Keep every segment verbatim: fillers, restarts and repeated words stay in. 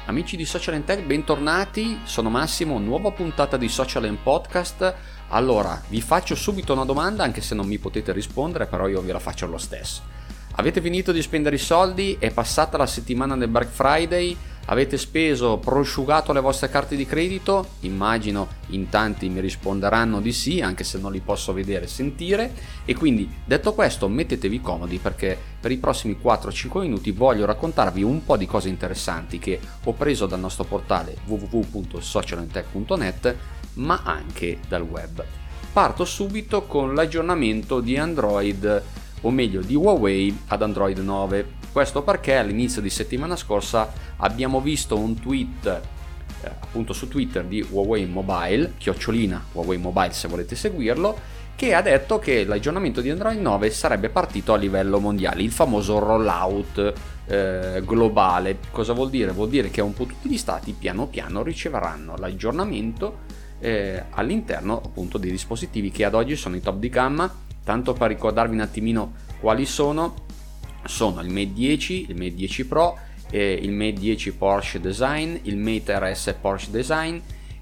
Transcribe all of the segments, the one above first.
Amici di Social and Tech, bentornati, sono Massimo, nuova puntata di Social and Podcast. Allora, vi faccio subito una domanda, anche se non mi potete rispondere, però io ve la faccio lo stesso. Avete finito di spendere i soldi? È passata la settimana del Black Friday? Avete speso, prosciugato le vostre carte di credito? Immagino in tanti mi risponderanno di sì, anche se non li posso vedere e sentire. E quindi, detto questo, mettetevi comodi perché per i prossimi quattro cinque minuti voglio raccontarvi un po' di cose interessanti che ho preso dal nostro portale w w w punto social and tech punto net, ma anche dal web. Parto subito con l'aggiornamento di Android, o meglio di Huawei ad Android nove. Questo perché all'inizio di settimana scorsa abbiamo visto un tweet eh, appunto su Twitter di Huawei Mobile, chiocciolina Huawei Mobile se volete seguirlo, che ha detto che l'aggiornamento di Android nove sarebbe partito a livello mondiale, il famoso rollout eh, globale. Cosa vuol dire? Vuol dire che un po' tutti gli stati piano piano riceveranno l'aggiornamento eh, all'interno appunto dei dispositivi che ad oggi sono i top di gamma. Tanto per ricordarvi un attimino quali sono, sono il Mate dieci, il Mate dieci Pro, eh, il Mate dieci Porsche Design, il Mate R S Porsche Design,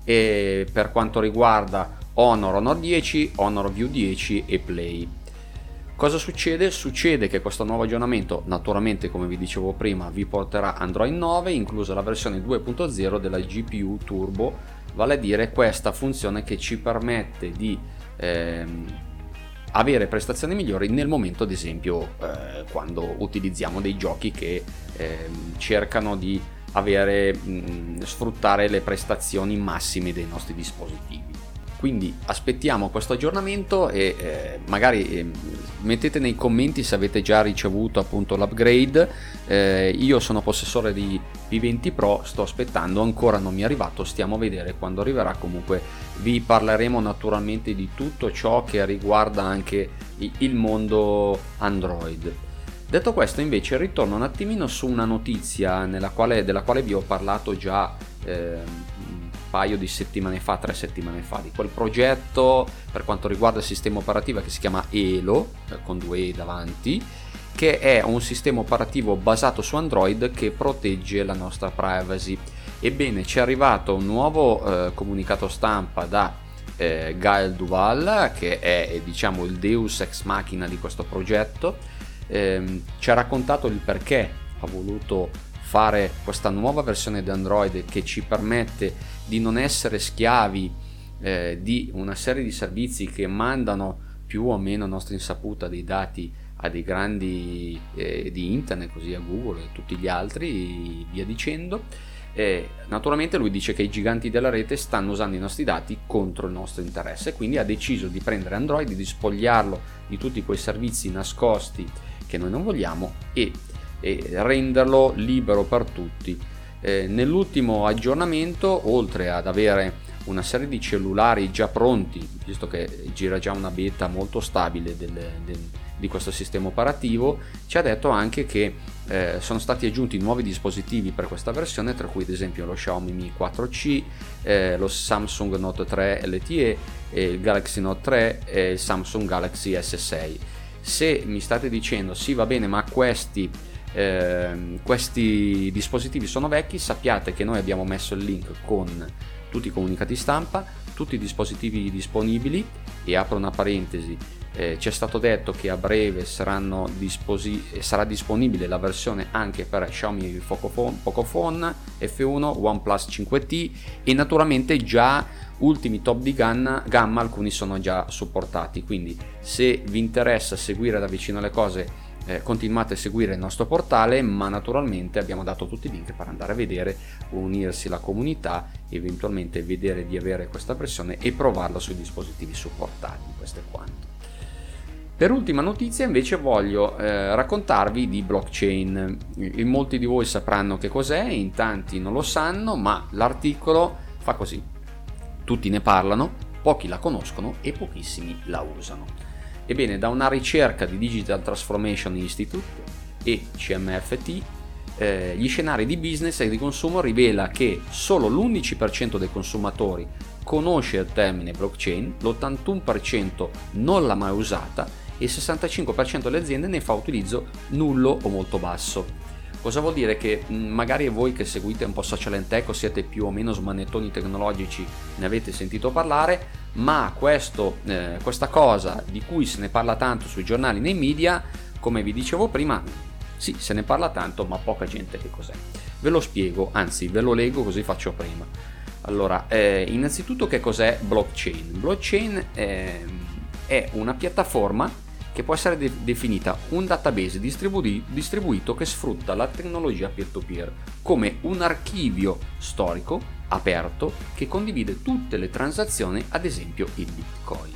e per quanto riguarda Honor, Honor dieci, Honor View dieci e Play. Cosa succede? Succede che questo nuovo aggiornamento, naturalmente come vi dicevo prima, vi porterà Android nove, inclusa la versione due punto zero della G P U Turbo, vale a dire questa funzione che ci permette di ehm, avere prestazioni migliori nel momento, ad esempio, eh, quando utilizziamo dei giochi che eh, cercano di avere mh, sfruttare le prestazioni massime dei nostri dispositivi. Quindi aspettiamo questo aggiornamento e eh, magari eh, mettete nei commenti se avete già ricevuto appunto l'upgrade. Eh, io sono possessore di P venti Pro, sto aspettando, ancora non mi è arrivato, stiamo a vedere quando arriverà. Comunque vi parleremo naturalmente di tutto ciò che riguarda anche il mondo Android. Detto questo, invece, ritorno un attimino su una notizia nella quale, della quale vi ho parlato già eh, paio di settimane fa, tre settimane fa, di quel progetto per quanto riguarda il sistema operativo che si chiama Elo, con due E davanti, che è un sistema operativo basato su Android che protegge la nostra privacy. Ebbene, ci è arrivato un nuovo eh, comunicato stampa da eh, Gaël Duval, che è diciamo il deus ex machina di questo progetto. Eh, ci ha raccontato il perché ha voluto fare questa nuova versione di Android che ci permette di non essere schiavi eh, di una serie di servizi che mandano più o meno a nostra insaputa dei dati a dei grandi eh, di internet, così a Google e tutti gli altri, via dicendo. E naturalmente lui dice che i giganti della rete stanno usando i nostri dati contro il nostro interesse, quindi ha deciso di prendere Android, di spogliarlo di tutti quei servizi nascosti che noi non vogliamo e e renderlo libero per tutti. Eh, nell'ultimo aggiornamento, oltre ad avere una serie di cellulari già pronti, visto che gira già una beta molto stabile del, del, di questo sistema operativo, ci ha detto anche che eh, sono stati aggiunti nuovi dispositivi per questa versione, tra cui ad esempio lo Xiaomi Mi quattro C, eh, lo Samsung Note tre L T E, eh, il Galaxy Note tre e il Samsung Galaxy S sei. Se mi state dicendo sì, va bene, ma questi Eh, questi dispositivi sono vecchi, sappiate che noi abbiamo messo il link con tutti i comunicati stampa, tutti i dispositivi disponibili, e apro una parentesi, eh, ci è stato detto che a breve saranno disposi- sarà disponibile la versione anche per Xiaomi Pocophone, Pocophone F uno, OnePlus cinque T e naturalmente già ultimi top di gamma, gamma alcuni sono già supportati. Quindi se vi interessa seguire da vicino le cose, Eh, continuate a seguire il nostro portale, ma naturalmente abbiamo dato tutti i link per andare a vedere, unirsi alla comunità, eventualmente vedere di avere questa versione e provarla sui dispositivi supportati. Questo è quanto. Per ultima notizia invece voglio eh, raccontarvi di blockchain. In molti di voi sapranno che cos'è, in tanti non lo sanno, ma l'articolo fa così: tutti ne parlano, pochi la conoscono e pochissimi la usano. Ebbene, da una ricerca di Digital Transformation Institute e C M F T, eh, gli scenari di business e di consumo rivela che solo l'undici per cento dei consumatori conosce il termine blockchain, l'ottantuno per cento non l'ha mai usata e il sessantacinque per cento delle aziende ne fa utilizzo nullo o molto basso. Cosa vuol dire? Che mh, magari voi che seguite un po' Social and Tech o siete più o meno smanettoni tecnologici ne avete sentito parlare, ma questo, eh, questa cosa di cui se ne parla tanto sui giornali, nei media, come vi dicevo prima, sì, se ne parla tanto, ma poca gente che cos'è. Ve lo spiego, anzi ve lo leggo così faccio prima. Allora, eh, innanzitutto che cos'è blockchain? Blockchain è, è una piattaforma che può essere de- definita un database distribu- distribuito che sfrutta la tecnologia peer-to-peer come un archivio storico aperto che condivide tutte le transazioni, ad esempio il Bitcoin.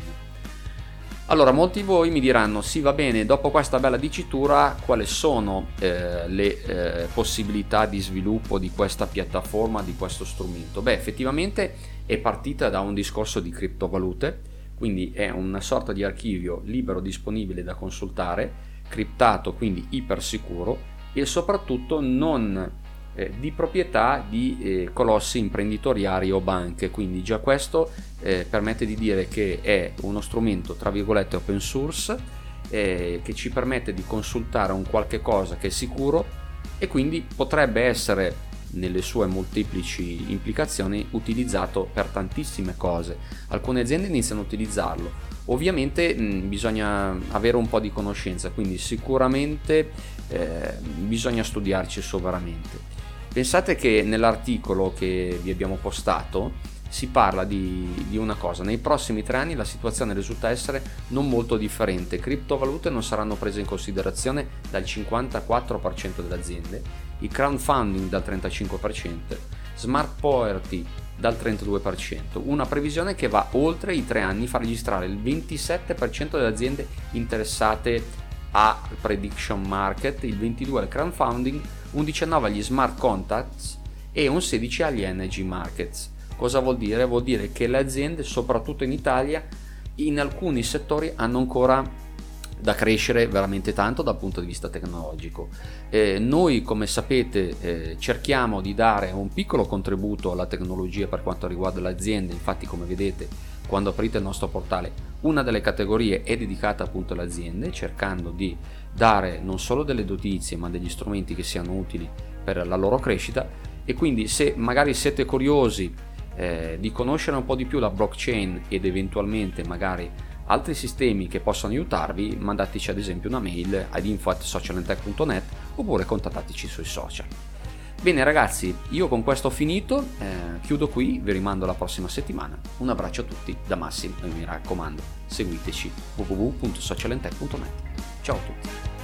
Allora, molti di voi mi diranno: sì, va bene, dopo questa bella dicitura quali sono eh, le eh, possibilità di sviluppo di questa piattaforma, di questo strumento? Beh, effettivamente è partita da un discorso di criptovalute, quindi è una sorta di archivio libero disponibile da consultare, criptato, quindi ipersicuro, e soprattutto non eh, di proprietà di eh, colossi imprenditoriali o banche, quindi già questo eh, permette di dire che è uno strumento tra virgolette open source eh, che ci permette di consultare un qualche cosa che è sicuro e quindi potrebbe essere, nelle sue molteplici implicazioni, utilizzato per tantissime cose. Alcune aziende iniziano a utilizzarlo, ovviamente mh, bisogna avere un po' di conoscenza, quindi sicuramente eh, bisogna studiarci su veramente. Pensate che nell'articolo che vi abbiamo postato si parla di, di una cosa: nei prossimi tre anni la situazione risulta essere non molto differente, criptovalute non saranno prese in considerazione dal cinquantaquattro per cento delle aziende, il crowdfunding dal trentacinque per cento, smart poverty dal trentadue per cento, una previsione che va oltre i tre anni, fa registrare il ventisette per cento delle aziende interessate a prediction market, il ventidue per cento al crowdfunding, un diciannove per cento agli smart contracts e un sedici per cento agli energy markets. Cosa vuol dire? Vuol dire che le aziende, soprattutto in Italia, in alcuni settori hanno ancora da crescere veramente tanto dal punto di vista tecnologico. Eh, noi, come sapete, eh, cerchiamo di dare un piccolo contributo alla tecnologia per quanto riguarda le aziende. Infatti, come vedete, quando aprite il nostro portale, una delle categorie è dedicata appunto alle aziende, cercando di dare non solo delle notizie ma degli strumenti che siano utili per la loro crescita. E quindi, se magari siete curiosi eh, di conoscere un po' di più la blockchain ed eventualmente magari altri sistemi che possono aiutarvi, mandateci ad esempio una mail ad info at socialandtech punto net oppure contattateci sui social. Bene ragazzi, io con questo ho finito, eh, chiudo qui, vi rimando alla prossima settimana. Un abbraccio a tutti da Massimo e mi raccomando, seguiteci w w w punto socialandtech punto net. Ciao a tutti.